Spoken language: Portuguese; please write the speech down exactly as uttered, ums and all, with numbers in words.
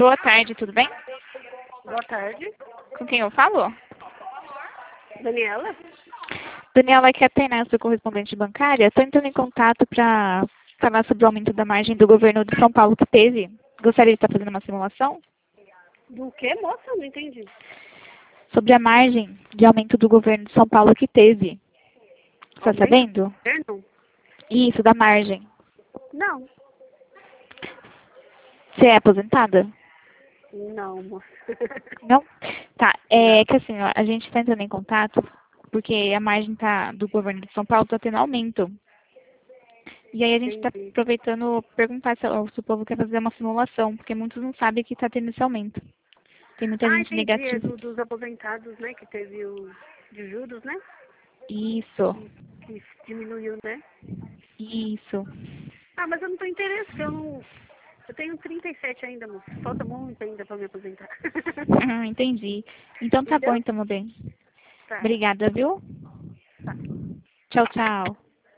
Boa tarde, tudo bem? Boa tarde. Com quem eu falo? Daniela? Daniela, aqui é a Tainá, sou correspondente bancária. Estou entrando em contato para falar sobre o aumento da margem do governo de São Paulo que teve. Gostaria de estar fazendo uma simulação? Do que, moça? Não entendi. Sobre a margem de aumento do governo de São Paulo que teve. Está Aumento? sabendo? Perdão? Isso, da margem. Não. Você é aposentada? Não, moça. Não? Tá, é que assim, ó, a gente está entrando em contato porque a margem tá, do governo de São Paulo está tendo aumento. E aí a gente está Entendi. aproveitando perguntar se, o se o povo quer fazer uma simulação, porque muitos não sabem que está tendo esse aumento. Tem muita Ah, gente entendi. É negativa. do, dos aposentados, né? Que teve o de juros, né? Isso, Que diminuiu, né? isso. Ah, mas eu não tô interessada. Eu não... Eu tenho trinta e sete ainda, moça. Falta muito ainda pra me aposentar. Ah, entendi. Então tá bom, Entendeu? então, meu bem. Tá, Obrigada, viu? tá. Tchau, tchau.